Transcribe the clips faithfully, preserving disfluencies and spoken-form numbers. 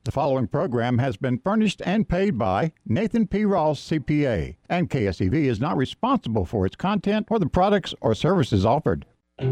The following program has been furnished and paid by Nathan P. Ross, C P A, and K S E V is not responsible for its content or the products or services offered.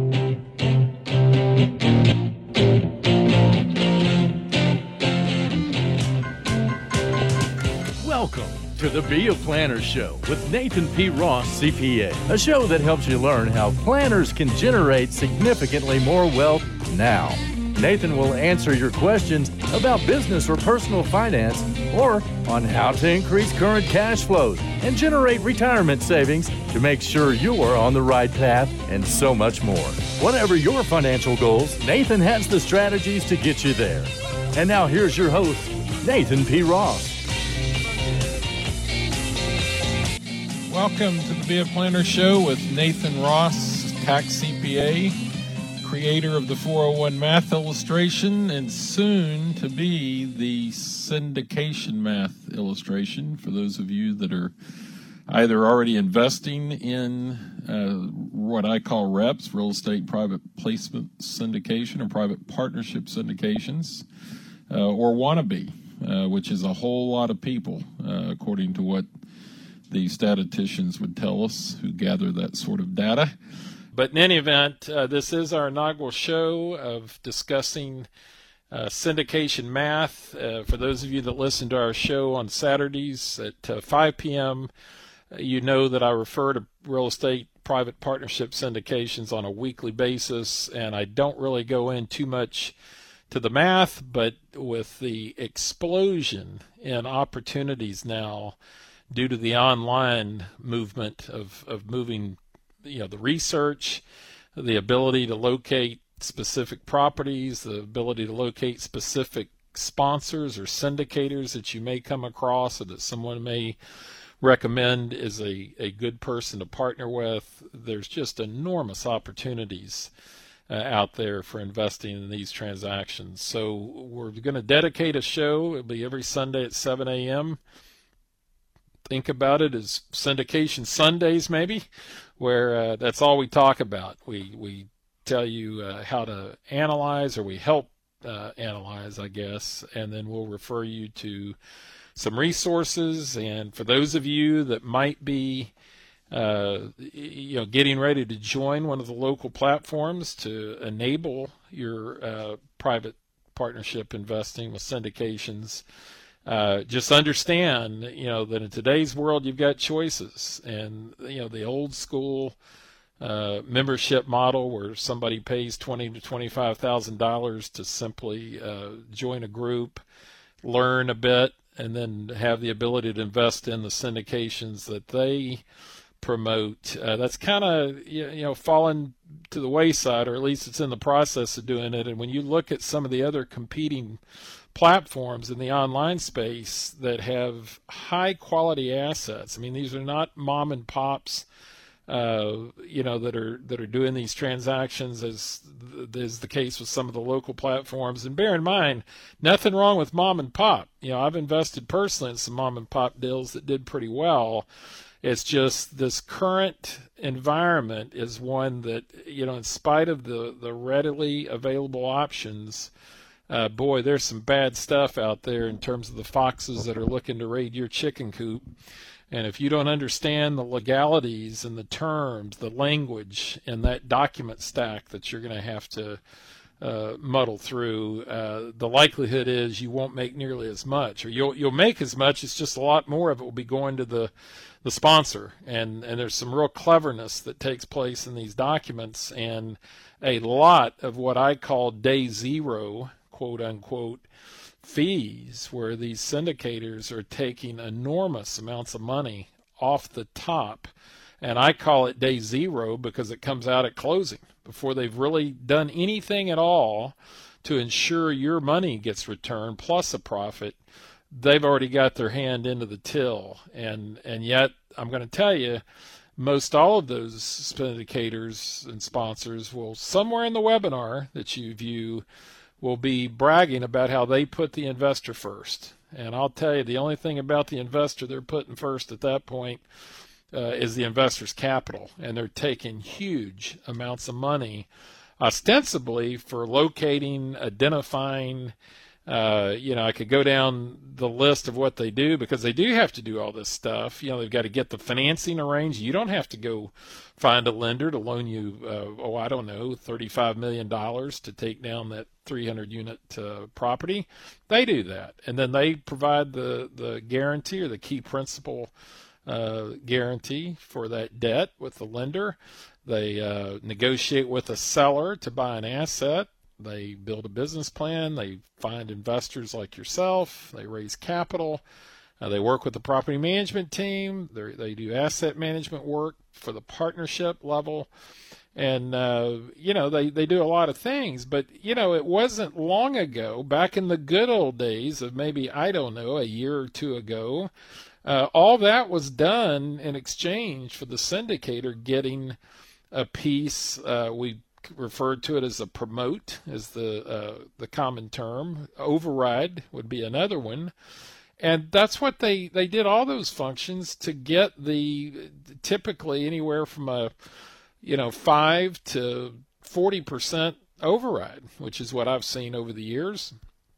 Welcome to the Be a Planner Show with Nathan P. Ross, C P A, a show that helps you learn how planners can generate significantly more wealth now. Nathan will answer your questions about business or personal finance, or on how to increase current cash flows and generate retirement savings to make sure you are on the right path, and so much more. Whatever your financial goals, Nathan has the strategies to get you there. And now here's your host, Nathan P. Ross. Welcome to the Be a Planner Show with Nathan Ross, tax C P A, creator of the four oh one math illustration, and soon to be the syndication math illustration for those of you that are either already investing in uh, what I call REPS, real estate private placement syndication or private partnership syndications, uh, or want to be, uh, which is a whole lot of people, uh, according to what the statisticians would tell us who gather that sort of data. But in any event, uh, this is our inaugural show of discussing uh, syndication math. Uh, for those of you that listen to our show on Saturdays at uh, five p.m., uh, you know that I refer to real estate private partnership syndications on a weekly basis, and I don't really go in too much to the math, but with the explosion in opportunities now due to the online movement of, of moving, you know, the research, the ability to locate specific properties, the ability to locate specific sponsors or syndicators that you may come across or that someone may recommend is a, a good person to partner with. There's just enormous opportunities uh, out there for investing in these transactions. So we're going to dedicate a show. It'll be every Sunday at seven a.m. Think about it as syndication Sundays, maybe, where uh, that's all we talk about. We we tell you uh, how to analyze, or we help uh, analyze, I guess, and then we'll refer you to some resources. And for those of you that might be, uh, you know, getting ready to join one of the local platforms to enable your uh, private partnership investing with syndications, Uh, just understand, you know, that in today's world you've got choices, and you know the old school uh, membership model where somebody pays twenty to twenty-five thousand dollars to simply uh, join a group, learn a bit, and then have the ability to invest in the syndications that they promote. Uh, that's kind of you know fallen to the wayside, or at least it's in the process of doing it. And when you look at some of the other competing platforms in the online space that have high quality assets. I mean, these are not mom and pops, uh, you know, that are that are doing these transactions as is the case with some of the local platforms. And bear in mind, nothing wrong with mom and pop. You know, I've invested personally in some mom and pop deals that did pretty well. It's just this current environment is one that, you know, in spite of the, the readily available options, Uh, boy, there's some bad stuff out there in terms of the foxes that are looking to raid your chicken coop. And if you don't understand the legalities and the terms, the language, and that document stack that you're going to have to uh, muddle through, uh, the likelihood is you won't make nearly as much, or you'll you'll make as much. It's just a lot more of it will be going to the the sponsor. And and there's some real cleverness that takes place in these documents, and a lot of what I call day zero, quote unquote, fees, where these syndicators are taking enormous amounts of money off the top. And I call it day zero because it comes out at closing before they've really done anything at all to ensure your money gets returned plus a profit. They've already got their hand into the till. And, and yet, I'm going to tell you, most all of those syndicators and sponsors will, somewhere in the webinar that you view, will be bragging about how they put the investor first. And I'll tell you, the only thing about the investor they're putting first at that point uh, is the investor's capital. And they're taking huge amounts of money, ostensibly for locating, identifying, Uh, you know, I could go down the list of what they do, because they do have to do all this stuff. You know, they've got to get the financing arranged. You don't have to go find a lender to loan you, uh, oh, I don't know, thirty-five million dollars to take down that three hundred unit uh, property. They do that. And then they provide the, the guarantee, or the key principal uh, guarantee for that debt with the lender. They uh, negotiate with a seller to buy an asset. They build a business plan. They find investors like yourself. They raise capital. Uh, they work with the property management team. They they do asset management work for the partnership level. And, uh, you know, they, they do a lot of things. But, you know, it wasn't long ago, back in the good old days of maybe, I don't know, a year or two ago, uh, all that was done in exchange for the syndicator getting a piece. Uh, we referred to it as a promote, as the uh, the common term. Override would be another one. And that's what they, they did, all those functions to get the typically anywhere from a, you know, five to forty percent override, which is what I've seen over the years.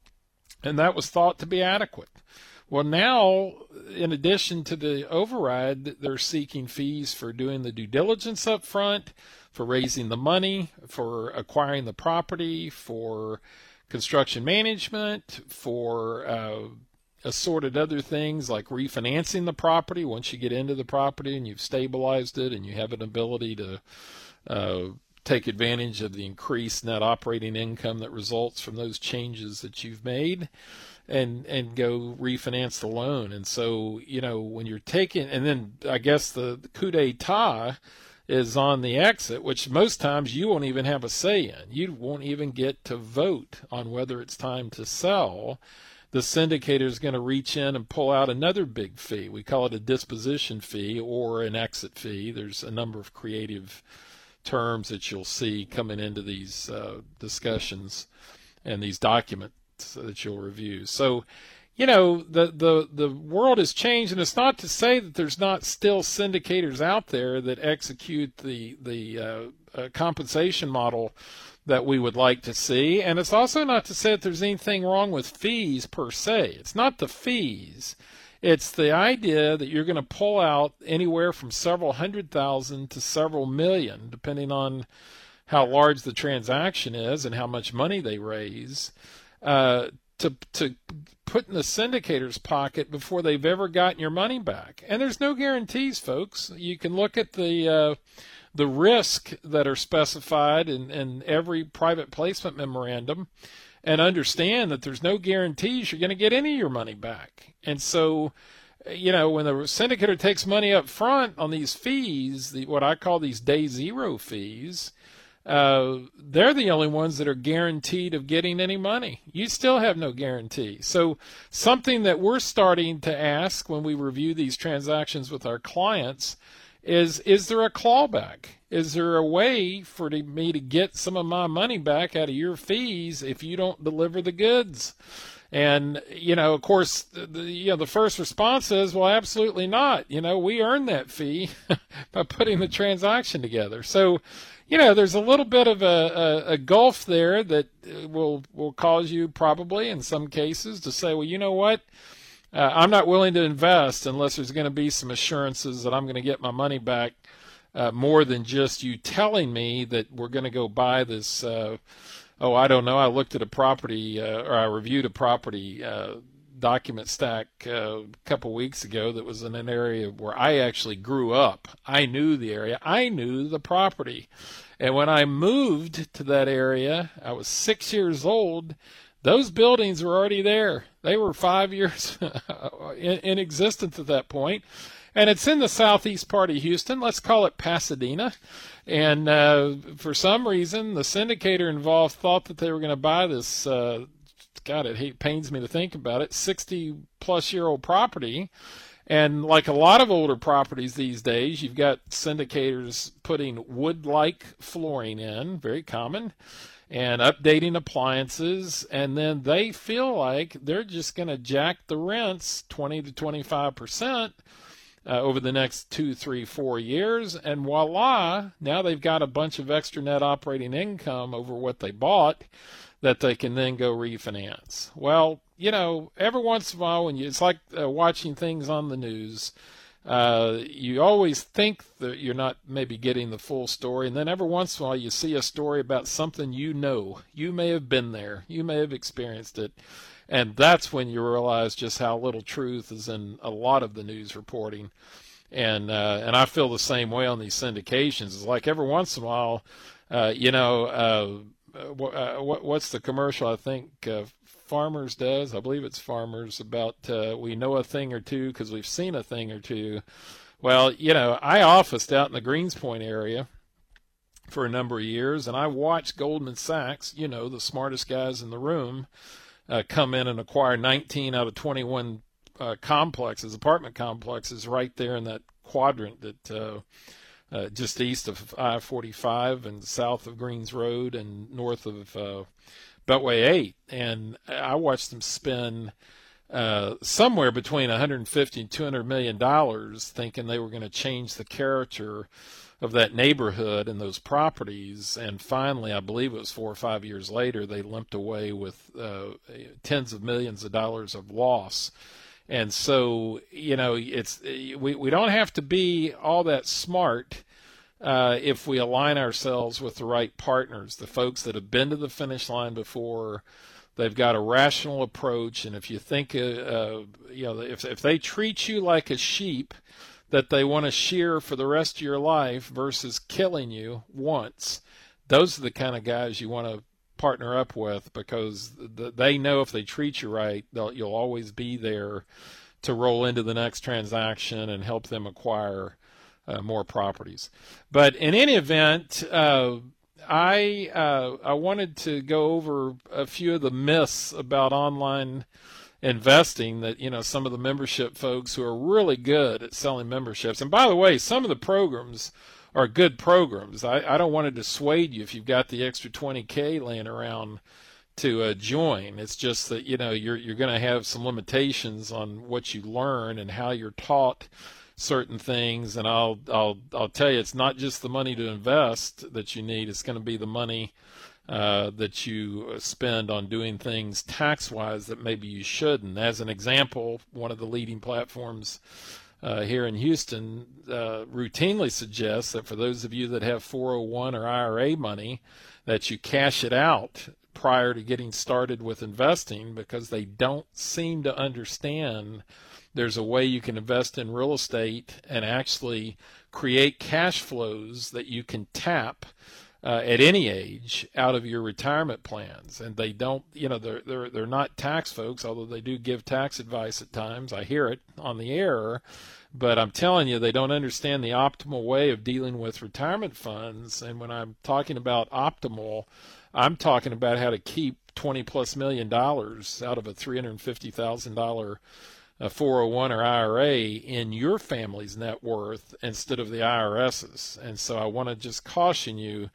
And that was thought to be adequate. Well, now, in addition to the override, they're seeking fees for doing the due diligence up front, for raising the money, for acquiring the property, for construction management, for uh, assorted other things like refinancing the property once you get into the property and you've stabilized it and you have an ability to uh, take advantage of the increased net operating income that results from those changes that you've made, and and go refinance the loan. And so, you know, when you're taking, and then I guess the, the coup d'etat is on the exit, which most times you won't even have a say in. You won't even get to vote on whether it's time to sell. The syndicator is going to reach in and pull out another big fee. We call it a disposition fee or an exit fee. There's a number of creative terms that you'll see coming into these uh, discussions and these documents that you'll review. So, you know, the, the, the world has changed, and it's not to say that there's not still syndicators out there that execute the, the uh, uh, compensation model that we would like to see. And it's also not to say that there's anything wrong with fees per se. It's not the fees. It's the idea that you're going to pull out anywhere from several hundred thousand to several million, depending on how large the transaction is and how much money they raise, uh, to to put in the syndicator's pocket before they've ever gotten your money back. And there's no guarantees, folks. You can look at the uh, the risk that are specified in, in every private placement memorandum and understand that there's no guarantees you're going to get any of your money back. And so, you know, when the syndicator takes money up front on these fees, the, what I call these day zero fees, uh, they're the only ones that are guaranteed of getting any money. You still have no guarantee. So something that we're starting to ask when we review these transactions with our clients is, is there a clawback? Is there a way for to, me to get some of my money back out of your fees if you don't deliver the goods? And, you know, of course, the, the, you know, the first response is, well, absolutely not. You know, we earn that fee by putting the transaction together. So, you know, there's a little bit of a, a, a gulf there that will, will cause you probably in some cases to say, well, you know what? Uh, I'm not willing to invest unless there's going to be some assurances that I'm going to get my money back, uh, more than just you telling me that we're going to go buy this. Uh, oh, I don't know. I looked at a property uh, or I reviewed a property uh, document stack uh, a couple weeks ago that was in an area where I actually grew up. I knew the area. I knew the property. And when I moved to that area, I was six years old. Those buildings were already there. They were five years in, in existence at that point. And it's in the southeast part of Houston. Let's call it Pasadena. And uh, for some reason, the syndicator involved thought that they were going to buy this, uh, God, it hate, pains me to think about it, sixty-plus-year-old property. And like a lot of older properties these days, you've got syndicators putting wood-like flooring in, very common, and updating appliances, and then they feel like they're just going to jack the rents twenty to twenty-five percent uh, over the next two, three, four years, and voila, now they've got a bunch of extra net operating income over what they bought that they can then go refinance. Well, you know, every once in a while, when you, it's like uh, watching things on the news. Uh, you always think that you're not maybe getting the full story, and then every once in a while you see a story about something you know. You may have been there. You may have experienced it. And that's when you realize just how little truth is in a lot of the news reporting. And uh, and I feel the same way on these syndications. It's like every once in a while, uh, you know, uh, uh, what, what's the commercial I think uh, Farmers does? I believe it's Farmers, about uh, we know a thing or two because we've seen a thing or two. Well, you know, I officed out in the Greenspoint area for a number of years, and I watched Goldman Sachs, you know, the smartest guys in the room, uh, come in and acquire nineteen out of twenty-one uh, complexes, apartment complexes, right there in that quadrant that uh, uh, just east of I forty-five and south of Greens Road and north of uh, Beltway eight. And I watched them spend uh, somewhere between one hundred fifty and two hundred million dollars thinking they were going to change the character of that neighborhood and those properties. And finally, I believe it was four or five years later, they limped away with uh, tens of millions of dollars of loss. And so, you know, it's we, we don't have to be all that smart uh, if we align ourselves with the right partners, the folks that have been to the finish line before. They've got a rational approach, and if you think, uh, uh, you know, if if they treat you like a sheep that they want to shear for the rest of your life versus killing you once, those are the kind of guys you want to partner up with, because they know if they treat you right, they'll, you'll always be there to roll into the next transaction and help them acquire uh, more properties. But in any event, uh, I uh, I wanted to go over a few of the myths about online investing that, you know, some of the membership folks who are really good at selling memberships. And by the way, some of the programs are good programs. I, I don't want to dissuade you if you've got the extra twenty K laying around to uh, join. It's just that, you know, you're you're going to have some limitations on what you learn and how you're taught certain things. And I'll I'll I'll tell you, it's not just the money to invest that you need. It's going to be the money uh, that you spend on doing things tax-wise that maybe you shouldn't. As an example, one of the leading platforms Uh, here in Houston uh, routinely suggests that for those of you that have four oh one or I R A money, that you cash it out prior to getting started with investing, because they don't seem to understand there's a way you can invest in real estate and actually create cash flows that you can tap Uh, at any age out of your retirement plans. And they don't, you know, they're, they're, they're not tax folks, although they do give tax advice at times. I hear it on the air, but I'm telling you, they don't understand the optimal way of dealing with retirement funds. And when I'm talking about optimal, I'm talking about how to keep twenty plus million dollars out of a three hundred fifty thousand dollars a four oh one or I R A in your family's net worth instead of the IRS's. And so I want to just caution you,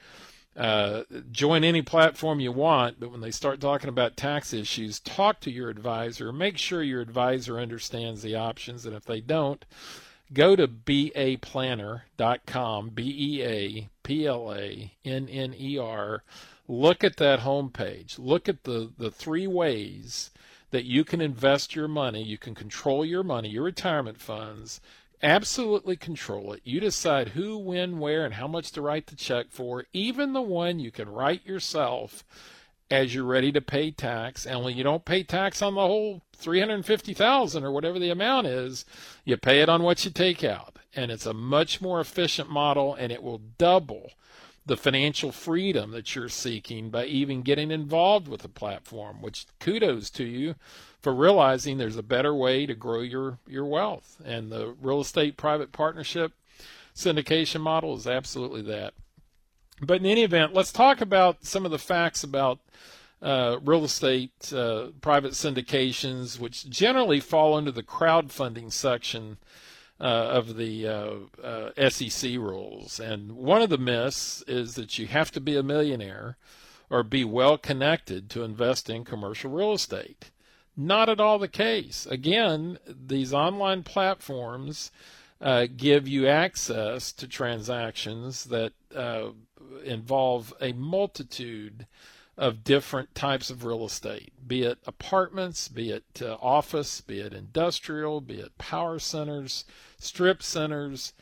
uh, join any platform you want, but when they start talking about tax issues, talk to your advisor. Make sure your advisor understands the options. And if they don't, go to B A planner dot com, B E A P L A N N E R. Look at that homepage. Look at the, the three ways that you can invest your money. You can control your money, your retirement funds, absolutely control it. You decide who, when, where, and how much to write the check for, even the one you can write yourself as you're ready to pay tax. And when you don't pay tax on the whole three hundred fifty thousand dollars or whatever the amount is, you pay it on what you take out. And it's a much more efficient model, and it will double the financial freedom that you're seeking by even getting involved with the platform, which kudos to you for realizing there's a better way to grow your, your wealth. And the real estate private partnership syndication model is absolutely that. But in any event, let's talk about some of the facts about uh, real estate uh, private syndications, which generally fall under the crowdfunding section Uh, of the uh, uh, S E C rules. And one of the myths is that you have to be a millionaire or be well connected to invest in commercial real estate. Not at all the case. Again, these online platforms uh, give you access to transactions that uh, involve a multitude of different types of real estate, be it apartments, be it uh, office, be it industrial, be it power centers, strip centers.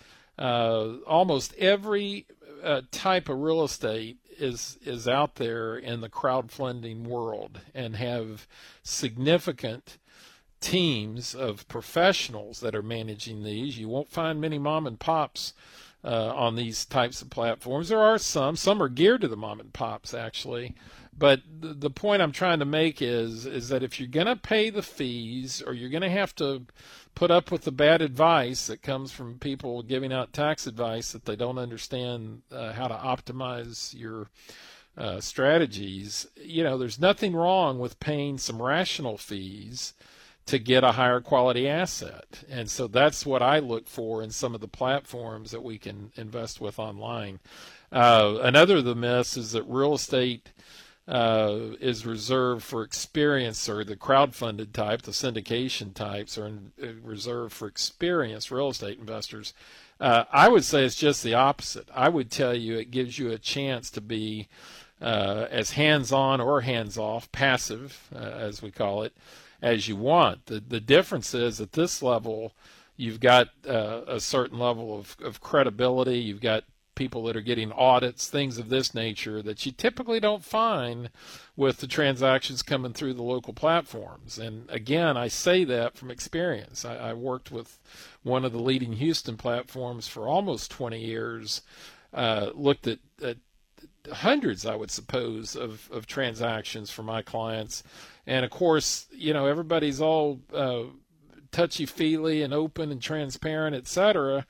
Uh, almost every uh, type of real estate is is out there in the crowdfunding world, and have significant teams of professionals that are managing these. You won't find many mom and pops uh, on these types of platforms. There are some. Some are geared to the mom and pops, actually. But the, the point I'm trying to make is is that if you're going to pay the fees, or you're going to have to put up with the bad advice that comes from people giving out tax advice that they don't understand uh, how to optimize your uh, strategies, you know, there's nothing wrong with paying some rational fees to get a higher quality asset. And so that's what I look for in some of the platforms that we can invest with online. Uh, another of the myths is that real estate Uh, is reserved for experience, or the crowdfunded type, the syndication types are in, uh, reserved for experienced real estate investors. Uh, I would say it's just the opposite. I would tell you it gives you a chance to be uh, as hands-on or hands-off, passive, uh, as we call it, as you want. The, the difference is at this level, you've got uh, a certain level of, of credibility. You've got people that are getting audits, things of this nature that you typically don't find with the transactions coming through the local platforms. And again, I say that from experience. I, I worked with one of the leading Houston platforms for almost twenty years, uh, looked at, at hundreds, I would suppose, of, of transactions for my clients. And of course, you know, everybody's all uh, touchy-feely and open and transparent, et cetera,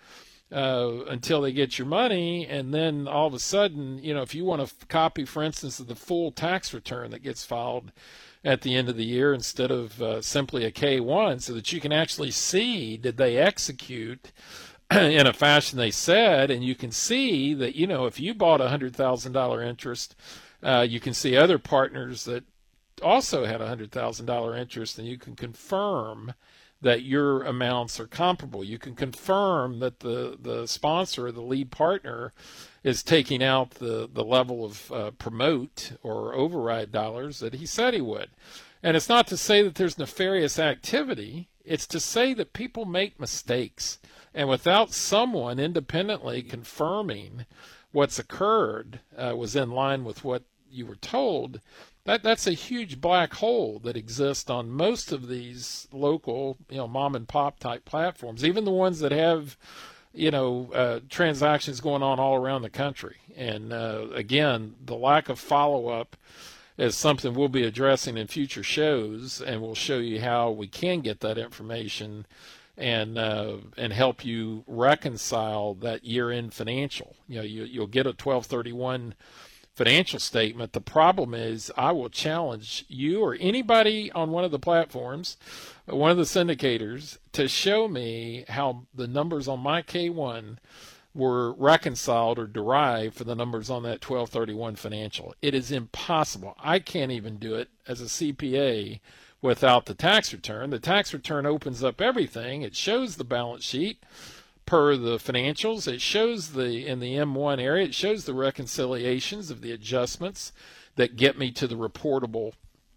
Uh, until they get your money. And then all of a sudden, you know, if you want a f- copy, for instance, of the full tax return that gets filed at the end of the year instead of uh, simply a K one, so that you can actually see, did they execute in a fashion they said, and you can see that, you know, if you bought a one hundred thousand dollars interest, uh, you can see other partners that also had a one hundred thousand dollars interest, and you can confirm that your amounts are comparable. You can confirm that the, the sponsor, the lead partner, is taking out the, the level of uh, promote or override dollars that he said he would. And it's not to say that there's nefarious activity. It's to say that people make mistakes. And without someone independently confirming what's occurred uh, was in line with what you were told, That that's a huge black hole that exists on most of these local, you know, mom and pop type platforms, even the ones that have, you know, uh, transactions going on all around the country. And uh, again, the lack of follow-up is something we'll be addressing in future shows, and we'll show you how we can get that information and uh, and help you reconcile that year-end financial. You know, you, you'll get a twelve thirty-one financial statement. The problem is, I will challenge you or anybody on one of the platforms, one of the syndicators, to show me how the numbers on my K one were reconciled or derived for the numbers on that twelve thirty-one financial. It is impossible. I can't even do it as a C P A without the tax return. The tax return opens up everything. It shows the balance sheet per the financials. It shows the, in the M one area, it shows the reconciliations of the adjustments that get me to the reportable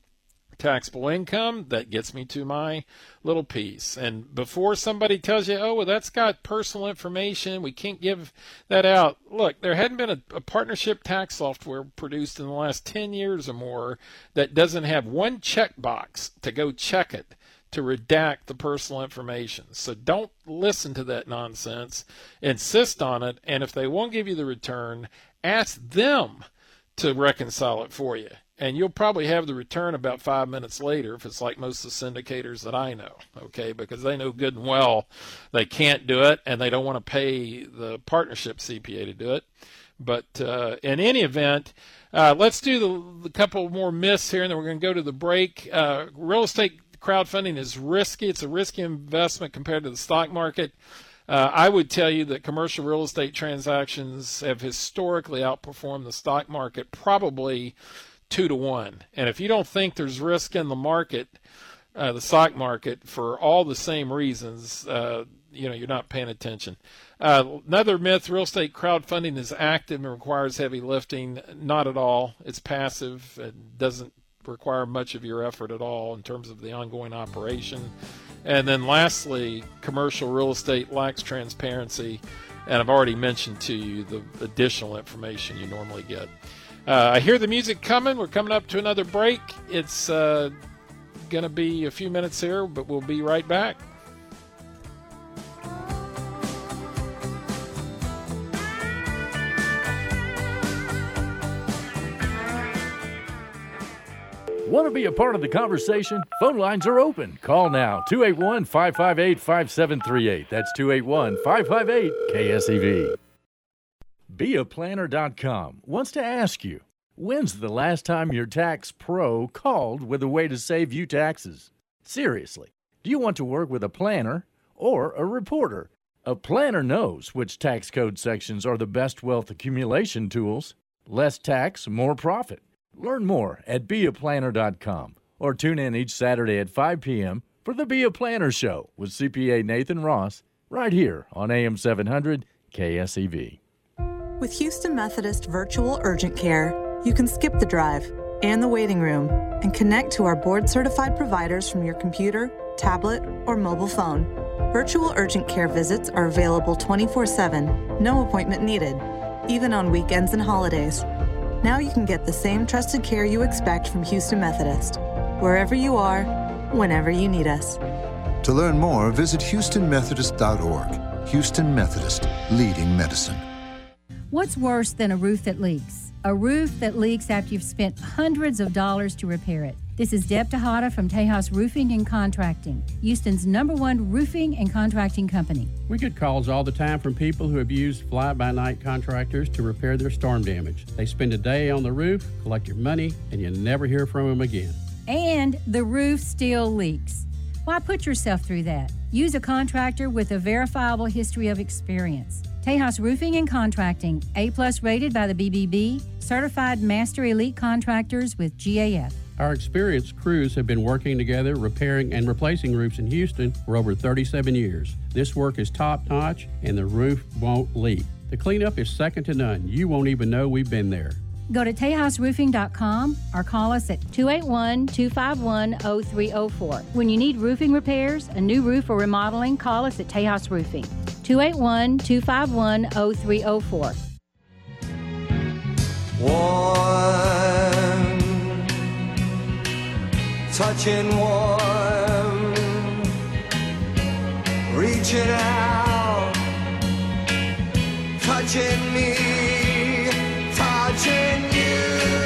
taxable income, that gets me to my little piece. And before somebody tells you, oh, well, that's got personal information, we can't give that out. Look, there hadn't been a, a partnership tax software produced in the last ten years or more that doesn't have one checkbox to go check it, to redact the personal information. So don't listen to that nonsense. Insist on it. And if they won't give you the return, ask them to reconcile it for you. And you'll probably have the return about five minutes later if it's like most of the syndicators that I know, okay, because they know good and well they can't do it, and they don't want to pay the partnership C P A to do it. But uh, in any event, uh, let's do the, the couple more myths here, and then we're going to go to the break. Uh, real estate crowdfunding is risky. It's a risky investment compared to the stock market. Uh, I would tell you that commercial real estate transactions have historically outperformed the stock market, probably two to one. And if you don't think there's risk in the market, uh, the stock market for all the same reasons. Uh, you know, you're not paying attention. Uh, another myth, real estate crowdfunding is active and requires heavy lifting. Not at all. It's passive. It doesn't require much of your effort at all in terms of the ongoing operation. And then lastly, commercial real estate lacks transparency. And I've already mentioned to you the additional information you normally get. Uh, I hear the music coming. We're coming up to another break. It's uh, going to be a few minutes here, but we'll be right back. Want to be a part of the conversation? Phone lines are open. Call now, two eight one, five five eight, five seven three eight. That's two eight one, five five eight, K S E V. Be A Planner dot com wants to ask you, when's the last time your tax pro called with a way to save you taxes? Seriously, do you want to work with a planner or a reporter? A planner knows which tax code sections are the best wealth accumulation tools. Less tax, more profit. Learn more at Be A Planner dot com or tune in each Saturday at five p.m. for the Be A Planner Show with C P A Nathan Ross right here on A M seven hundred K S E V. With Houston Methodist Virtual Urgent Care, you can skip the drive and the waiting room and connect to our board-certified providers from your computer, tablet, or mobile phone. Virtual Urgent Care visits are available twenty-four seven, no appointment needed, even on weekends and holidays. Now you can get the same trusted care you expect from Houston Methodist, wherever you are, whenever you need us. To learn more, visit Houston Methodist dot org. Houston Methodist, leading medicine. What's worse than a roof that leaks? A roof that leaks after you've spent hundreds of dollars to repair it. This is Deb Tejada from Tejas Roofing and Contracting, Houston's number one roofing and contracting company. We get calls all the time from people who have used fly-by-night contractors to repair their storm damage. They spend a day on the roof, collect your money, and you never hear from them again. And the roof still leaks. Why put yourself through that? Use a contractor with a verifiable history of experience. Tejas Roofing and Contracting, A-plus rated by the B B B, certified master elite contractors with G A F. Our experienced crews have been working together, repairing and replacing roofs in Houston for over thirty-seven years. This work is top-notch, and the roof won't leak. The cleanup is second to none. You won't even know we've been there. Go to tejas roofing dot com or call us at two eight one, two five one, zero three zero four. When you need roofing repairs, a new roof or remodeling, call us at Tejas Roofing, two eight one, two five one, zero three zero four. Warm, touching warm, reaching out, touching me, touching you.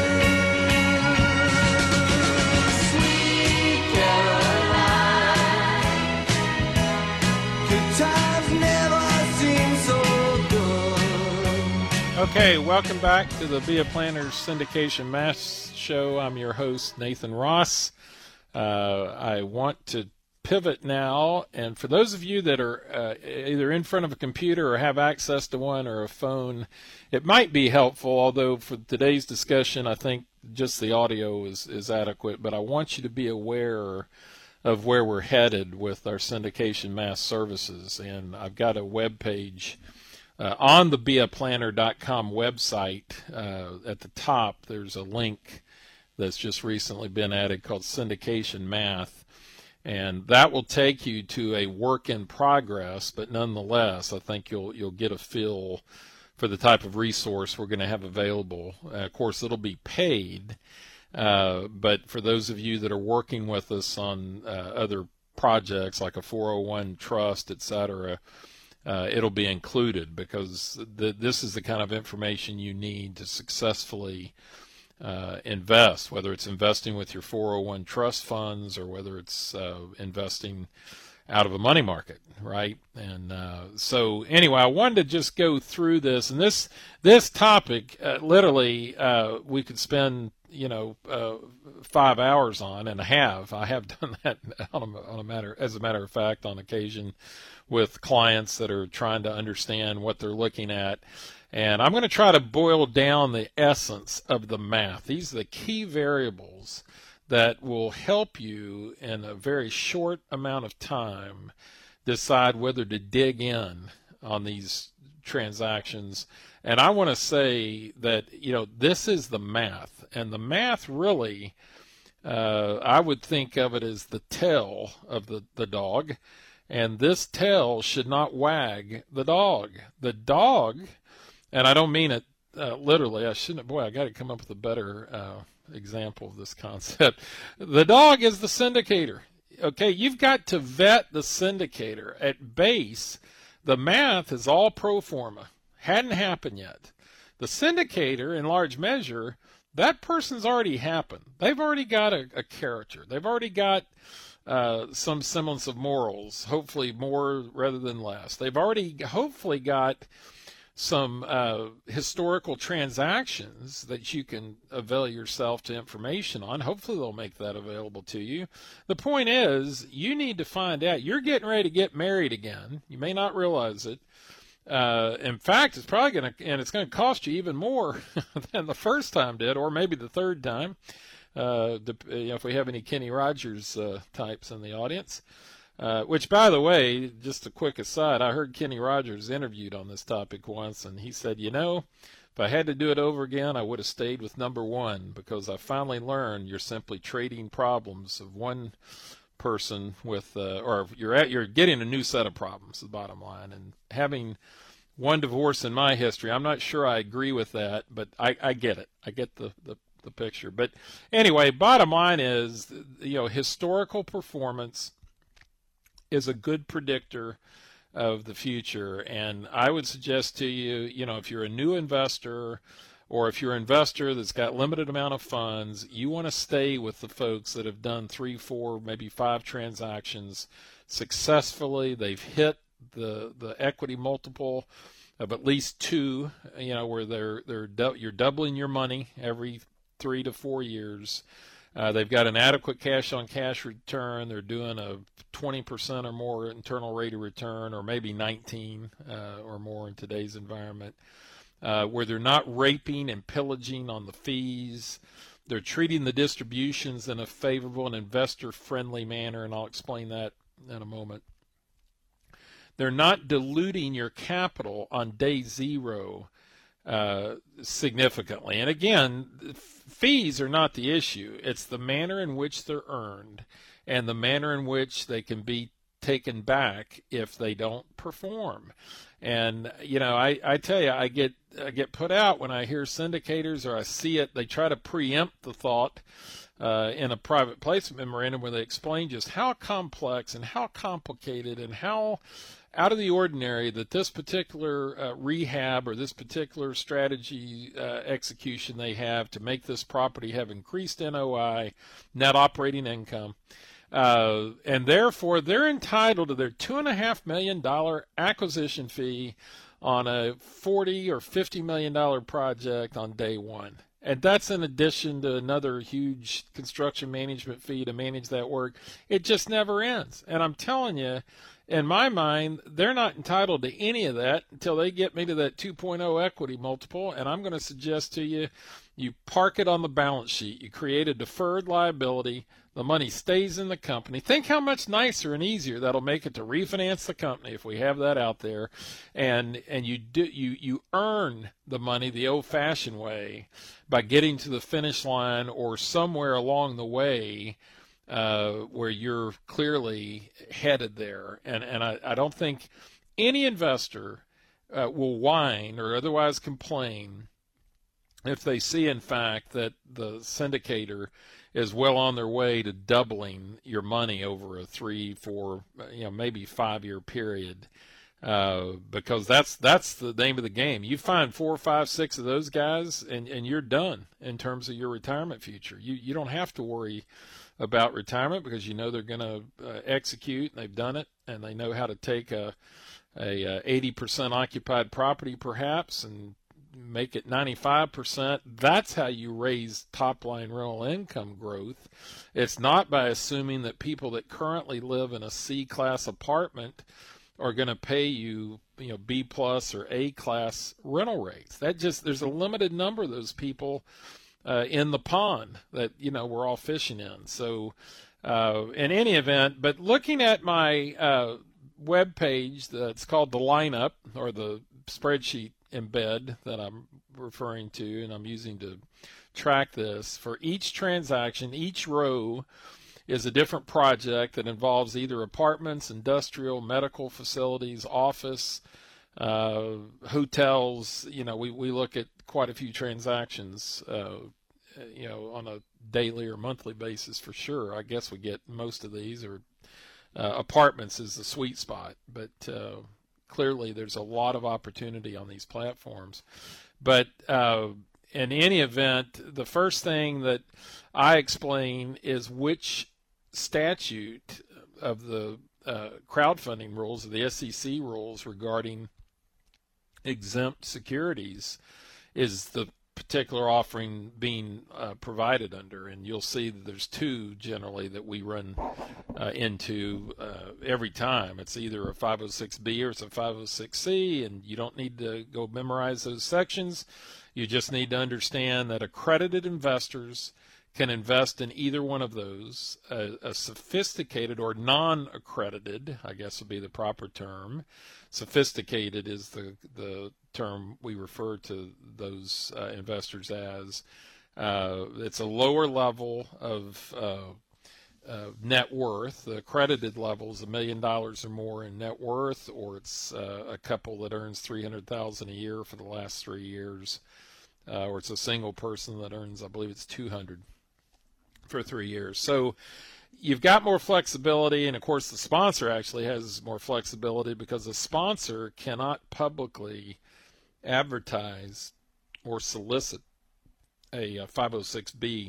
Sweet Caroline, good times never seem so good. Okay, welcome back to the Be A Planner's Syndication Mass Show. I'm your host, Nathan Ross. Uh, I want to pivot now, and for those of you that are uh, either in front of a computer or have access to one or a phone, it might be helpful, although for today's discussion, I think just the audio is, is adequate, but I want you to be aware of where we're headed with our syndication mass services, and I've got a web page uh, on the Be A Planner dot com website. Uh, at the top, there's a link that's just recently been added called Syndication Math. And that will take you to a work in progress, but nonetheless, I think you'll you'll get a feel for the type of resource we're going to have available. Uh, of course, it'll be paid, uh, but for those of you that are working with us on uh, other projects like a four oh one trust, et cetera, uh, it'll be included because the, this is the kind of information you need to successfully Uh, invest, whether it's investing with your four oh one trust funds or whether it's uh, investing out of a money market, right? And uh, so anyway, I wanted to just go through this, and this this topic, uh, literally, uh, we could spend, you know, uh, five hours on, and I have. I have done that on a, on a matter, as a matter of fact, on occasion with clients that are trying to understand what they're looking at. And I'm going to try to boil down the essence of the math. These are the key variables that will help you in a very short amount of time decide whether to dig in on these transactions. And I want to say that, you know, this is the math, and the math really, uh, I would think of it as the tail of the, the dog, and this tail should not wag the dog. The dog, and I don't mean it uh, literally, I shouldn't, boy, I got to come up with a better uh, example of this concept. The dog is the syndicator. Okay, you've got to vet the syndicator. At base, the math is all pro forma. Hadn't happened yet. The syndicator, in large measure, that person's already happened. They've already got a, a character. They've already got uh, some semblance of morals, hopefully more rather than less. They've already hopefully got some uh, historical transactions that you can avail yourself to information on. Hopefully they'll make that available to you. The point is, you need to find out. You're getting ready to get married again. You may not realize it. Uh, in fact, it's probably going to, and it's going to cost you even more than the first time did, or maybe the third time, uh, the, you know, if we have any Kenny Rogers uh, types in the audience. Uh, which, by the way, just a quick aside, I heard Kenny Rogers interviewed on this topic once, and he said, you know, if I had to do it over again, I would have stayed with number one, because I finally learned you're simply trading problems of one person with, uh, or you're at, you're getting a new set of problems, the bottom line. And having one divorce in my history, I'm not sure I agree with that, but I, I get it. I get the, the, the picture. But anyway, bottom line is, you know, historical performance is a good predictor of the future. And I would suggest to you, you know, if you're a new investor, or if you're an investor that's got limited amount of funds, you want to stay with the folks that have done three, four, maybe five transactions successfully. They've hit the the equity multiple of at least two, you know, where they're they're you're doubling your money every three to four years. Uh, they've got an adequate cash-on-cash return. They're doing a twenty percent or more internal rate of return, or maybe nineteen uh, or more in today's environment, uh, where they're not raping and pillaging on the fees. They're treating the distributions in a favorable and investor-friendly manner, and I'll explain that in a moment. They're not diluting your capital on day zero uh, significantly. And again, fees are not the issue. It's the manner in which they're earned and the manner in which they can be taken back if they don't perform. And, you know, I, I tell you, I get I get put out when I hear syndicators, or I see it, they try to preempt the thought uh, in a private placement memorandum where they explain just how complex and how complicated and how out of the ordinary that this particular uh, rehab or this particular strategy uh, execution they have to make this property have increased N O I, net operating income, uh, and therefore they're entitled to their two point five million dollars acquisition fee on a forty or fifty million dollars project on day one. And that's in addition to another huge construction management fee to manage that work. It just never ends. And I'm telling you, in my mind, they're not entitled to any of that until they get me to that two point oh equity multiple. And I'm going to suggest to you, you park it on the balance sheet. You create a deferred liability. The money stays in the company. Think how much nicer and easier that'll make it to refinance the company if we have that out there. And and you do you you earn the money the old-fashioned way by getting to the finish line or somewhere along the way uh, where you're clearly headed there. And and I, I don't think any investor uh, will whine or otherwise complain if they see, in fact, that the syndicator is well on their way to doubling your money over a three, four, you know, maybe five-year period, uh, because that's that's the name of the game. You find four, five, six of those guys, and, and you're done in terms of your retirement future. You you don't have to worry about retirement because you know they're going to uh, execute, and they've done it, and they know how to take a a, a eighty percent occupied property perhaps and make it ninety-five percent. That's how you raise top-line rental income growth. It's not by assuming that people that currently live in a C-class apartment are going to pay you, you know, B-plus or A-class rental rates. That just, there's a limited number of those people uh, in the pond that, you know, we're all fishing in. So uh, in any event, but looking at my uh, web page that's called the lineup, or the spreadsheet embed that I'm referring to and I'm using to track this, for each transaction, each row is a different project that involves either apartments, industrial, medical facilities, office, uh, hotels. You know, we, we look at quite a few transactions, uh, you know, on a daily or monthly basis for sure. I guess we get most of these, or uh, apartments is the sweet spot, but uh, clearly there's a lot of opportunity on these platforms. But uh, in any event, the first thing that I explain is which statute of the uh, crowdfunding rules, of the S E C rules regarding exempt securities, is the particular offering being uh, provided under. And you'll see that there's two generally that we run uh, into uh, every time. It's either a five oh six B or it's a five oh six C, and you don't need to go memorize those sections. You just need to understand that accredited investors can invest in either one of those. A, a sophisticated or non-accredited, I guess would be the proper term. Sophisticated is the the term we refer to those uh, investors as. Uh, it's a lower level of uh, uh, net worth. The accredited level is a million dollars or more in net worth, or it's uh, a couple that earns three hundred thousand dollars a year for the last three years, uh, or it's a single person that earns, I believe it's two hundred for three years. So you've got more flexibility, and of course the sponsor actually has more flexibility because the sponsor cannot publicly advertise or solicit a five oh six B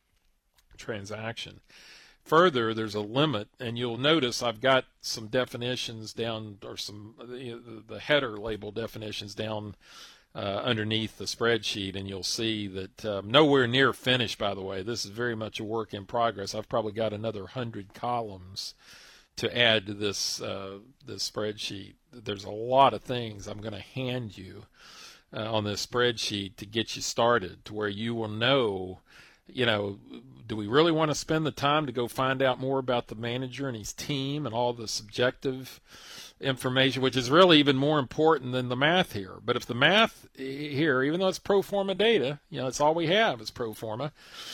transaction. Further, there's a limit, and you'll notice I've got some definitions down, or some the, the header label definitions down Uh, underneath the spreadsheet, and you'll see that um, nowhere near finished, by the way. This is very much a work in progress. I've probably got another hundred columns to add to this uh, this spreadsheet. There's a lot of things I'm going to hand you uh, on this spreadsheet to get you started, to where you will know, you know, do we really want to spend the time to go find out more about the manager and his team and all the subjective information, which is really even more important than the math here. But if the math here, even though it's pro forma data, you know, it's all we have is pro forma,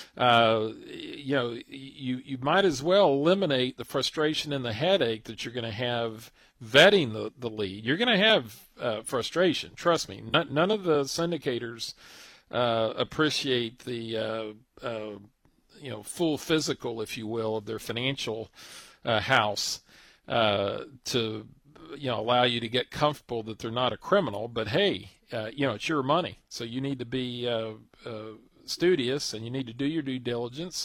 uh, you know, you, you might as well eliminate the frustration and the headache that you're going to have vetting the, the lead. You're going to have uh, frustration, trust me. None, none of the syndicators uh, appreciate the, uh, uh, you know, full physical, if you will, of their financial uh, house uh, to, you know, allow you to get comfortable that they're not a criminal. But hey, uh, you know, it's your money, so you need to be uh, uh, studious, and you need to do your due diligence,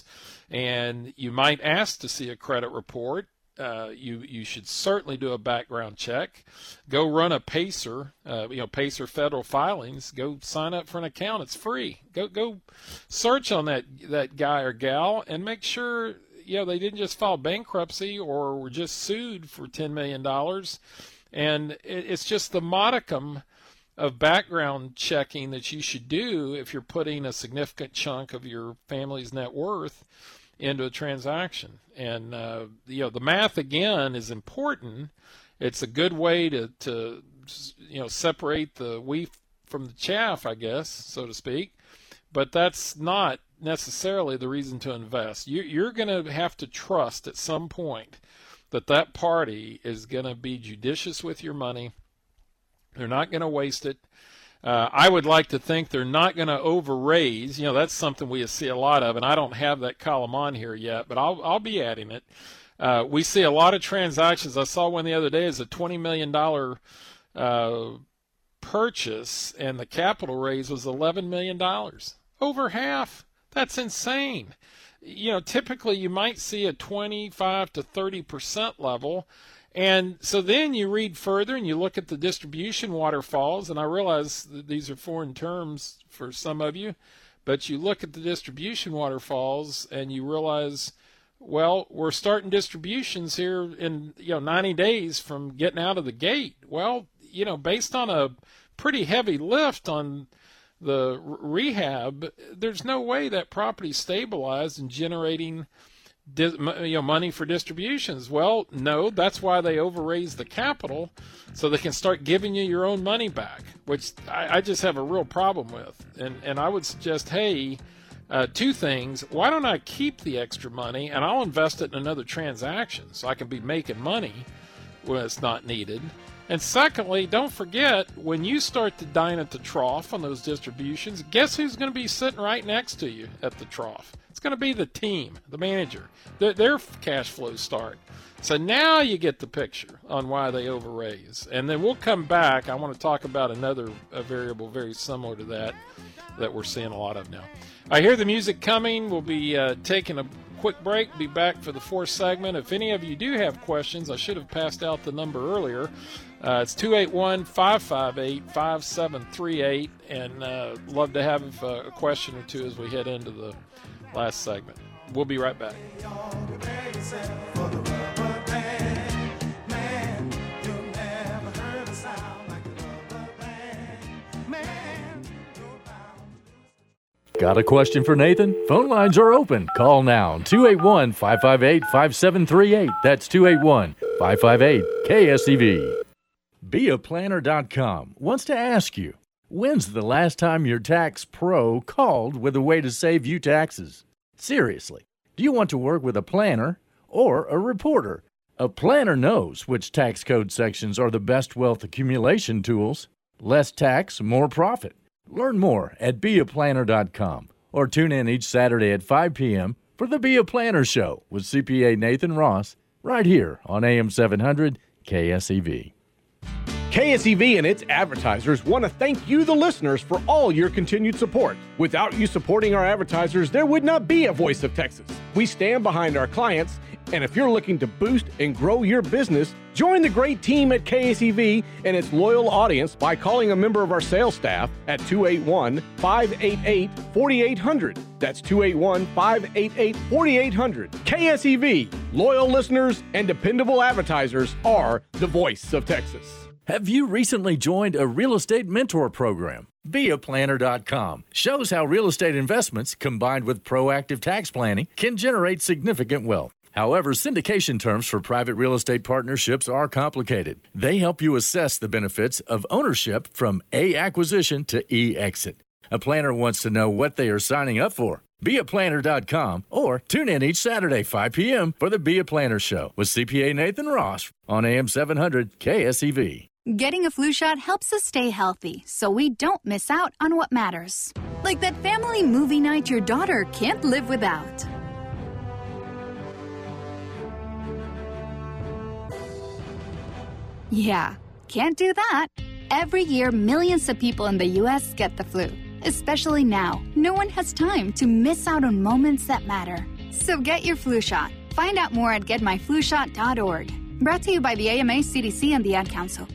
and you might ask to see a credit report. Uh, you you should certainly do a background check. Go run a PACER, uh, you know, PACER federal filings. Go sign up for an account. It's free. Go go search on that that guy or gal and make sure, you know, they didn't just file bankruptcy or were just sued for ten million dollars. And it, it's just the modicum of background checking that you should do if you're putting a significant chunk of your family's net worth into a transaction. And, uh, you know, the math, again, is important. It's a good way to, to, you know, separate the wheat from the chaff, I guess, so to speak. But that's not necessarily the reason to invest. You, you're going to have to trust at some point that that party is going to be judicious with your money. They're not going to waste it. Uh, I would like to think they're not going to over-raise. You know, that's something we see a lot of, and I don't have that column on here yet, but I'll, I'll be adding it. Uh, we see a lot of transactions. I saw one the other day is a twenty million dollars uh, purchase, and the capital raise was eleven million dollars. Over half. That's insane. You know, typically you might see a twenty-five to thirty percent level. And so then you read further and you look at the distribution waterfalls, and I realize that these are foreign terms for some of you, but you look at the distribution waterfalls and you realize, well, we're starting distributions here in, you know, ninety days from getting out of the gate. Well, you know, based on a pretty heavy lift on the rehab, there's no way that property's stabilized and generating Di- you know, money for distributions. Well, no, that's why they overraise the capital, so they can start giving you your own money back, which I, I just have a real problem with. And and I would suggest, hey, uh, two things. Why don't I keep the extra money and I'll invest it in another transaction so I can be making money when it's not needed. And secondly, don't forget, when you start to dine at the trough on those distributions, guess who's going to be sitting right next to you at the trough? It's going to be the team, the manager. Their, their cash flows start. So now you get the picture on why they overraise. And then we'll come back. I want to talk about another a variable very similar to that that we're seeing a lot of now. I hear the music coming. We'll be uh, taking a quick break. Be back for the fourth segment. If any of you do have questions, I should have passed out the number earlier. Uh, it's two eight one, five five eight, five seven three eight. And uh, love to have uh, a question or two as we head into the last segment. We'll be right back. Got a question for Nathan? Phone lines are open. Call now, two eight one, five five eight, five seven three eight. That's two eight one, five five eight, K S E V. Be A Planner dot com wants to ask you, when's the last time your tax pro called with a way to save you taxes? Seriously, do you want to work with a planner or a reporter? A planner knows which tax code sections are the best wealth accumulation tools. Less tax, more profit. Learn more at Be A Planner dot com or tune in each Saturday at five p.m. for the Be A Planner Show with C P A Nathan Ross right here on A M seven hundred K S E V. K S E V and its advertisers want to thank you, the listeners, for all your continued support. Without you supporting our advertisers, there would not be a Voice of Texas. We stand behind our clients, and if you're looking to boost and grow your business, join the great team at K S E V and its loyal audience by calling a member of our sales staff at two eight one, five eight eight, four eight zero zero. That's two eight one, five eight eight, four eight zero zero. K S E V, loyal listeners and dependable advertisers are the voice of Texas. Have you recently joined a real estate mentor program? Be A Planner dot com shows how real estate investments combined with proactive tax planning can generate significant wealth. However, syndication terms for private real estate partnerships are complicated. They help you assess the benefits of ownership from A acquisition to E exit. A planner wants to know what they are signing up for. Be A Planner dot com or tune in each Saturday, five p.m. for the Be A Planner Show with C P A Nathan Ross on A M seven hundred K S E V. Getting a flu shot helps us stay healthy, so we don't miss out on what matters. Like that family movie night your daughter can't live without. Yeah, can't do that. Every year, millions of people in the U S get the flu. Especially now, no one has time to miss out on moments that matter. So get your flu shot. Find out more at get my flu shot dot org. Brought to you by the A M A, C D C, and the Ad Council.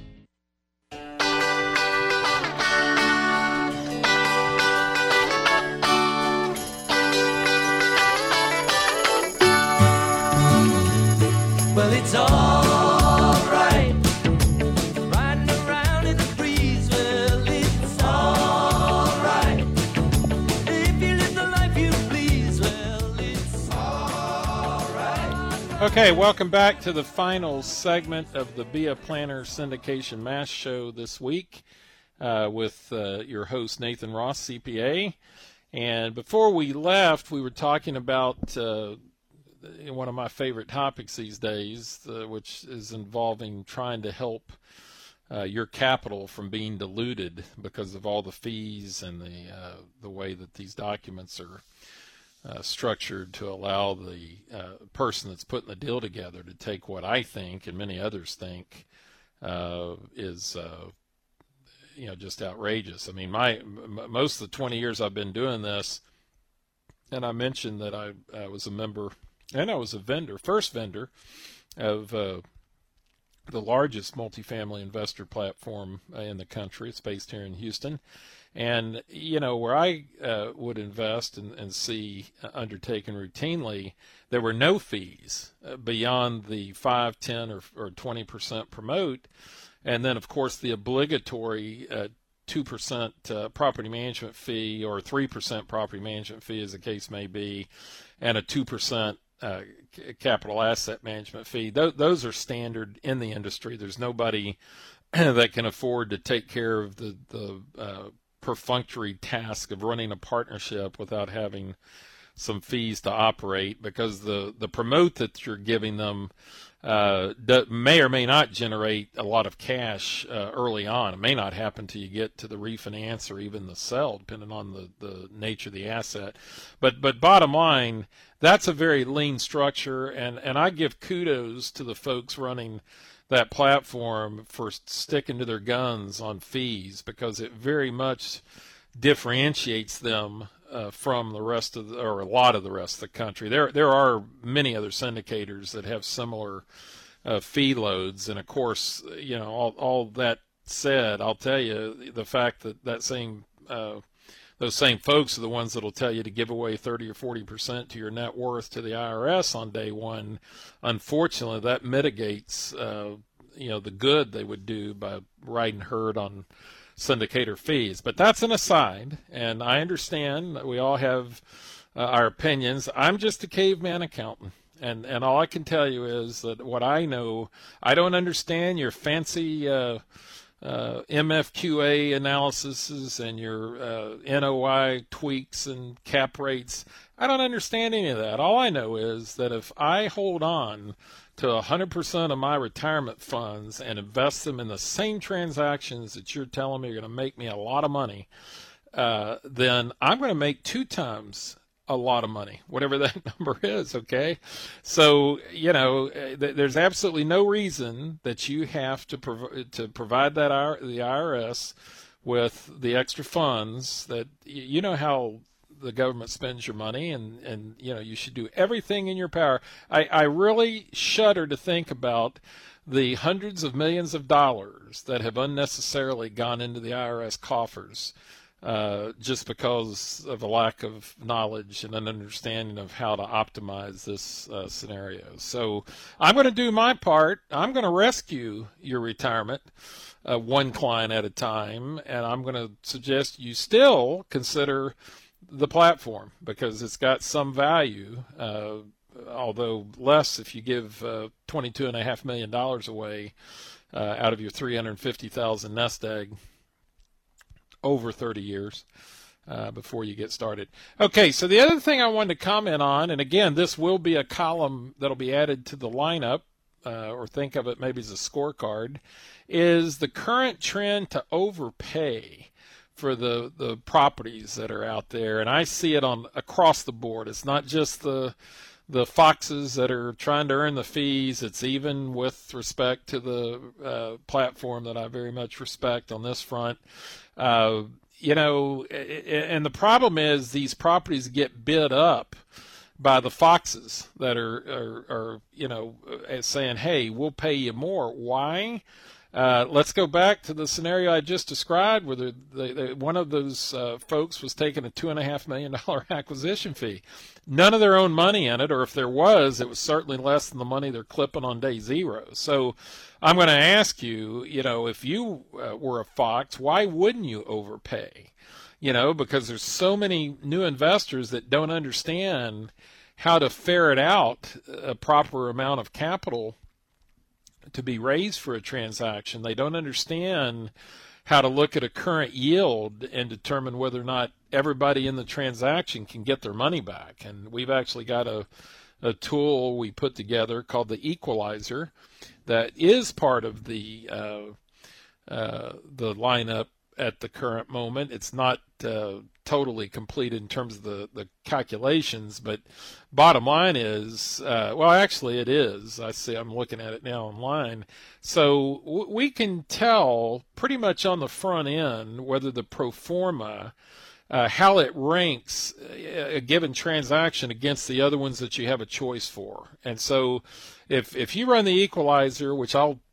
Well, it's all right. Riding around in the breeze. Well, it's all right. If you live the life you please. Well, it's all right. Okay, welcome back to the final segment of the Be A Planner Syndication Mass Show this week uh, with uh, your host, Nathan Ross, C P A. And before we left, we were talking about uh, one of my favorite topics these days, uh, which is involving trying to help uh, your capital from being diluted because of all the fees and the uh, the way that these documents are uh, structured to allow the uh, person that's putting the deal together to take what I think and many others think uh, is uh, you know just outrageous. I mean, my m- most of the twenty years I've been doing this, and I mentioned that I, I was a member. And I was a vendor, first vendor of uh, the largest multifamily investor platform uh, in the country. It's based here in Houston. And, you know, where I uh, would invest and, and see uh, undertaken routinely, there were no fees uh, beyond the five, ten, or, or twenty percent promote. And then, of course, the obligatory uh, two percent uh, property management fee or three percent property management fee, as the case may be, and a two percent uh, capital asset management fee. Th- those are standard in the industry. There's nobody that can afford to take care of the, the uh, perfunctory task of running a partnership without having some fees to operate, because the, the promote that you're giving them uh, that may or may not generate a lot of cash uh, early on. It may not happen till you get to the refinance or even the sell, depending on the, the nature of the asset. But but bottom line, that's a very lean structure, and, and I give kudos to the folks running that platform for sticking to their guns on fees, because it very much differentiates them uh, from the rest of the, or a lot of the rest of the country. There there are many other syndicators that have similar uh, fee loads, and of course, you know, all, all that said, I'll tell you, the fact that that same uh, those same folks are the ones that will tell you to give away thirty or forty percent to your net worth to the I R S on day one. Unfortunately, that mitigates uh, you know, the good they would do by riding herd on syndicator fees. But that's an aside, and I understand that we all have uh, our opinions. I'm just a caveman accountant, and, and all I can tell you is that what I know, I don't understand your fancy uh, uh, M F Q A analyses and your uh, N O I tweaks and cap rates. I don't understand any of that. All I know is that if I hold on to one hundred percent of my retirement funds and invest them in the same transactions that you're telling me are going to make me a lot of money, uh, then I'm going to make two times a lot of money, whatever that number is, okay? So, you know, th- there's absolutely no reason that you have to, prov- to provide that I- the I R S with the extra funds that, you know how the government spends your money, and, and you know, you should do everything in your power. I, I really shudder to think about the hundreds of millions of dollars that have unnecessarily gone into the I R S coffers uh, just because of a lack of knowledge and an understanding of how to optimize this uh, scenario. So I'm going to do my part. I'm going to rescue your retirement uh, one client at a time, and I'm going to suggest you still consider the platform, because it's got some value, uh, although less if you give uh, twenty-two point five million dollars away uh, out of your three hundred fifty thousand nest egg over thirty years uh, before you get started. Okay, so the other thing I wanted to comment on, and again, this will be a column that'll be added to the lineup, uh, or think of it maybe as a scorecard, is the current trend to overpay for the, the properties that are out there. And I see it on across the board. It's not just the the foxes that are trying to earn the fees. It's even with respect to the uh, platform that I very much respect on this front. Uh, you know, and the problem is these properties get bid up by the foxes that are, are, are you know, saying, hey, we'll pay you more. Why? Uh, let's go back to the scenario I just described, where the, the, the, one of those uh, folks was taking a two and a half million dollar acquisition fee. None of their own money in it, or if there was, it was certainly less than the money they're clipping on day zero. So I'm going to ask you, you know, if you uh, were a fox, why wouldn't you overpay? You know, because there's so many new investors that don't understand how to ferret out a proper amount of capital to be raised for a transaction. They don't understand how to look at a current yield and determine whether or not everybody in the transaction can get their money back. And we've actually got a, a tool we put together called the Equalizer that is part of the uh, uh, the lineup at the current moment. It's not uh, totally complete in terms of the, the calculations, but bottom line is, uh, well, actually it is. I see, I'm looking at it now online. So w- we can tell pretty much on the front end whether the pro forma, uh, how it ranks a given transaction against the other ones that you have a choice for. And so if if you run the Equalizer, which I'll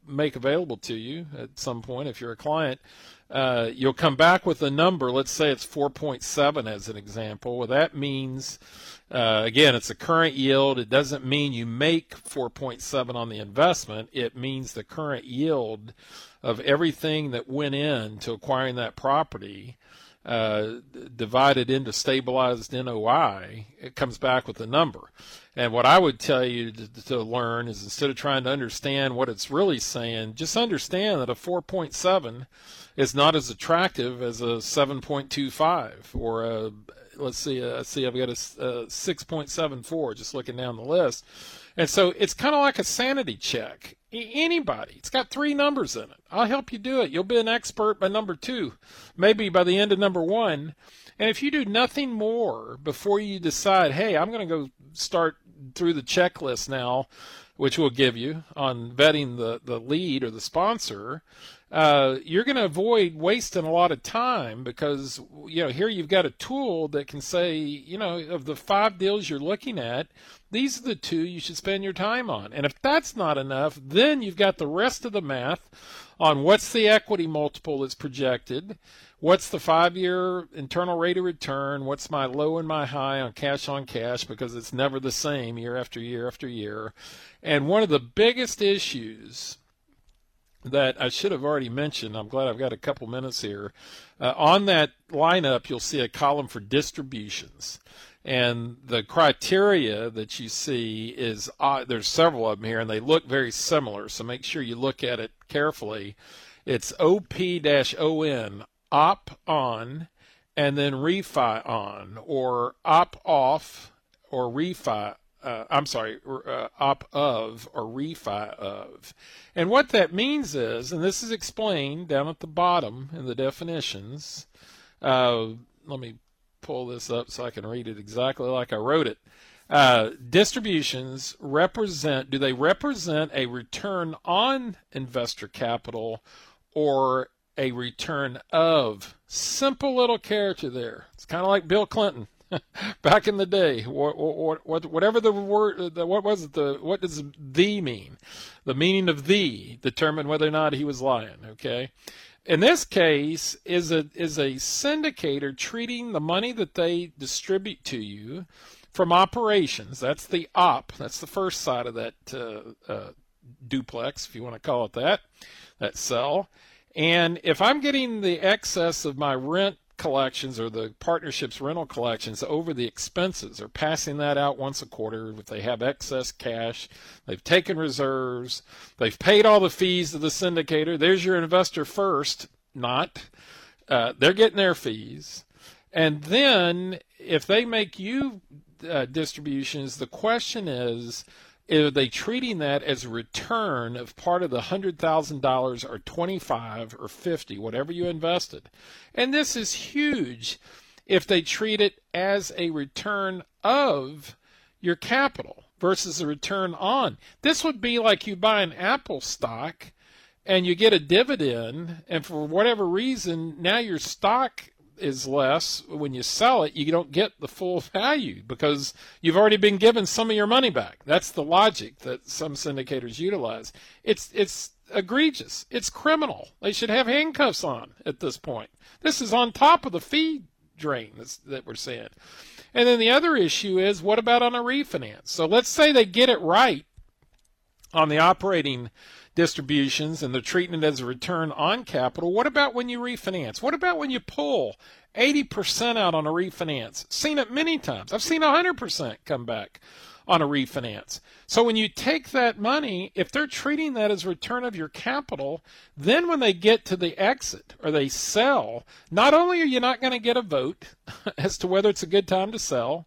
make available to you at some point if you're a client. Uh, you'll come back with a number. Let's say it's four point seven as an example. Well, that means, uh, again, it's a current yield. It doesn't mean you make four point seven on the investment. It means the current yield of everything that went in to acquiring that property, uh, divided into stabilized N O I. It comes back with a number. And what I would tell you to, to learn is, instead of trying to understand what it's really saying, just understand that a four point seven is not as attractive as a seven point two five or a, let's see, uh, see, I've got a, a six point seven four, just looking down the list. And so it's kind of like a sanity check. E- anybody, it's got three numbers in it. I'll help you do it. You'll be an expert by number two, maybe by the end of number one. And if you do nothing more before you decide, hey, I'm going to go start through the checklist now, which we'll give you on vetting the, the lead or the sponsor, uh, you're going to avoid wasting a lot of time, because, you know, here you've got a tool that can say, you know, of the five deals you're looking at, these are the two you should spend your time on. And if that's not enough, then you've got the rest of the math on what's the equity multiple that's projected, what's the five-year internal rate of return, what's my low and my high on cash on cash, because it's never the same year after year after year. And one of the biggest issues that I should have already mentioned, I'm glad I've got a couple minutes here, uh, on that lineup you'll see a column for distributions. And the criteria that you see is, uh, there's several of them here, and they look very similar, so make sure you look at it carefully. It's O P-O N, op on, and then refi on, or op off, or refi, uh, I'm sorry, uh, op of, or refi of. And what that means is, and this is explained down at the bottom in the definitions, uh, let me pull this up so I can read it exactly like I wrote it. Uh, distributions represent, do they represent a return on investor capital or a return of? Simple little character there. It's kind of like Bill Clinton back in the day. What, what, whatever the word, the, what was it? The what does the mean? The meaning of the determined whether or not he was lying. Okay. In this case, is a is a syndicator treating the money that they distribute to you from operations. That's the op. That's the first side of that uh, uh, duplex, if you want to call it that, that cell. And if I'm getting the excess of my rent collections or the partnership's rental collections over the expenses, or passing that out once a quarter, if they have excess cash, they've taken reserves, they've paid all the fees to the syndicator, there's your investor first, not. Uh, they're getting their fees. And then if they make you uh, distributions, the question is, are they treating that as a return of part of the one hundred thousand dollars or twenty-five or fifty, whatever you invested? And this is huge if they treat it as a return of your capital versus a return on. This would be like you buy an Apple stock and you get a dividend, and for whatever reason, now your stock is less. When you sell it, you don't get the full value because you've already been given some of your money back. That's the logic that some syndicators utilize. It's it's egregious. It's criminal. They should have handcuffs on at this point. This is on top of the fee drain that's, that we're seeing. And then the other issue is, what about on a refinance? So let's say they get it right on the operating distributions and they're treating it as a return on capital. What about when you refinance? What about when you pull eighty percent out on a refinance? Seen it many times. I've seen one hundred percent come back on a refinance. So when you take that money, if they're treating that as return of your capital, then when they get to the exit or they sell, not only are you not going to get a vote as to whether it's a good time to sell,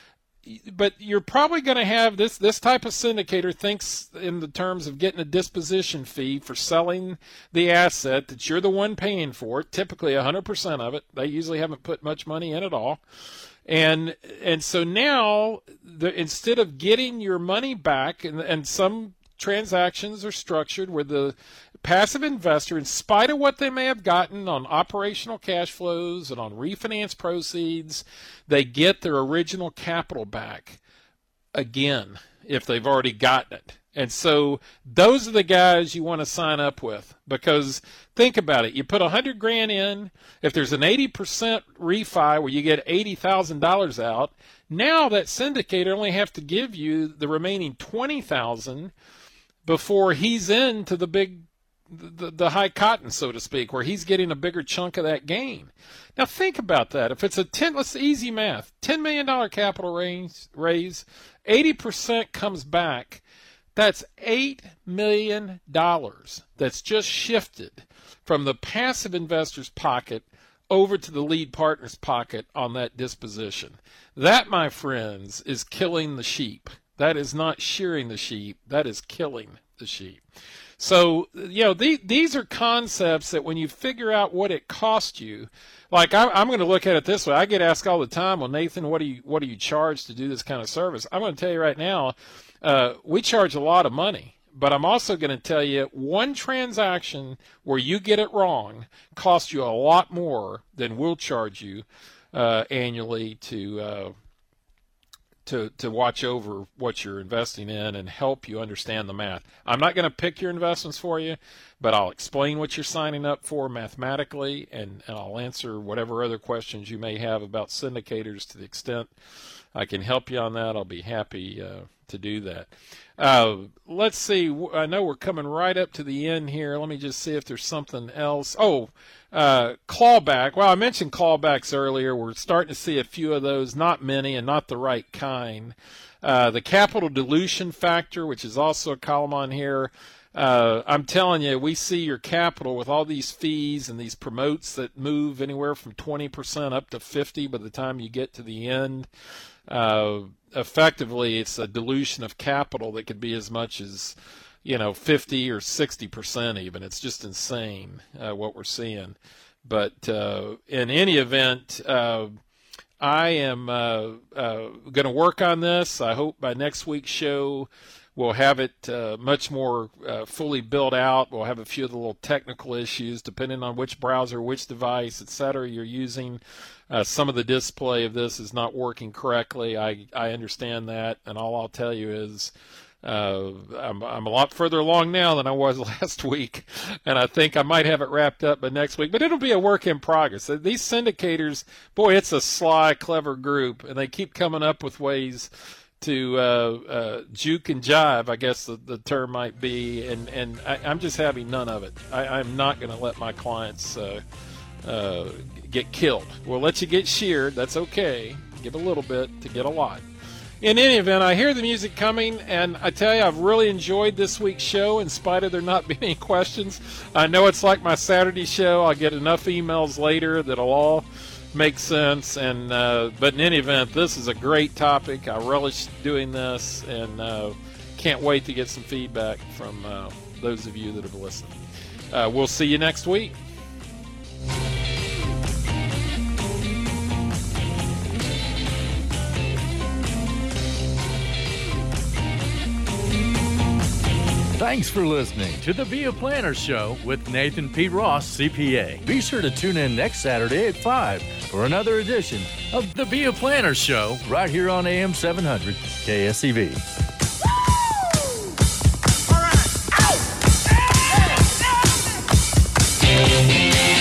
but you're probably going to have this this type of syndicator thinks in the terms of getting a disposition fee for selling the asset that you're the one paying for it, typically one hundred percent of it. They usually haven't put much money in at all. And and so now, the, instead of getting your money back, and, and some transactions are structured where the passive investor, in spite of what they may have gotten on operational cash flows and on refinance proceeds, they get their original capital back again if they've already gotten it. And so those are the guys you want to sign up with, because think about it. You put one hundred grand in. If there's an eighty percent refi where you get eighty thousand dollars out, now that syndicator only have to give you the remaining twenty thousand dollars before he's into the big, the, the high cotton, so to speak, where he's getting a bigger chunk of that gain. Now think about that. If it's a ten, let's easy math, ten million dollars capital raise, raise, eighty percent comes back. That's eight million dollars that's just shifted from the passive investor's pocket over to the lead partner's pocket on that disposition. That, my friends, is killing the sheep. That is not shearing the sheep. That is killing the sheep. So, you know, the, these are concepts that when you figure out what it cost you, like I, I'm going to look at it this way. I get asked all the time, well, Nathan, what do you what do you charge to do this kind of service? I'm going to tell you right now, uh, we charge a lot of money. But I'm also going to tell you, one transaction where you get it wrong costs you a lot more than we'll charge you uh, annually to uh, to to watch over what you're investing in and help you understand the math. I'm not going to pick your investments for you, but I'll explain what you're signing up for mathematically, and, and I'll answer whatever other questions you may have about syndicators to the extent I can help you on that. I'll be happy uh, to do that. Uh, let's see. I know we're coming right up to the end here. Let me just see if there's something else. Oh, uh, clawback. Well, I mentioned clawbacks earlier. We're starting to see a few of those, not many and not the right kind. Uh, the capital dilution factor, which is also a column on here. Uh, I'm telling you, we see your capital with all these fees and these promotes that move anywhere from twenty percent up to fifty by the time you get to the end. Uh, effectively, it's a dilution of capital that could be as much as, you know, fifty or sixty percent even. It's just insane uh, what we're seeing. But uh, in any event, uh, I am uh, uh, going to work on this. I hope by next week's show we'll have it uh, much more uh, fully built out. We'll have a few of the little technical issues depending on which browser, which device, et cetera you're using. Uh, some of the display of this is not working correctly. I, I understand that, and all I'll tell you is uh, I'm, I'm a lot further along now than I was last week, and I think I might have it wrapped up by next week. But it'll be a work in progress. These syndicators, boy, it's a sly, clever group, and they keep coming up with ways to uh, uh, juke and jive, I guess the, the term might be, and, and I, I'm just having none of it. I, I'm not going to let my clients uh, uh, get killed. We'll let you get sheared. That's okay. Give a little bit to get a lot. In any event, I hear the music coming, and I tell you, I've really enjoyed this week's show in spite of there not being any questions. I know it's like my Saturday show. I'll get enough emails later that'll all make sense, and uh, but in any event, this is a great topic. I relish doing this, and uh, can't wait to get some feedback from uh, those of you that have listened. Uh, we'll see you next week. Thanks for listening to the Be a Planner Show with Nathan P. Ross, C P A. Be sure to tune in next Saturday at five for another edition of the Be a Planner Show right here on A M seven hundred K S E V. All right. Ow!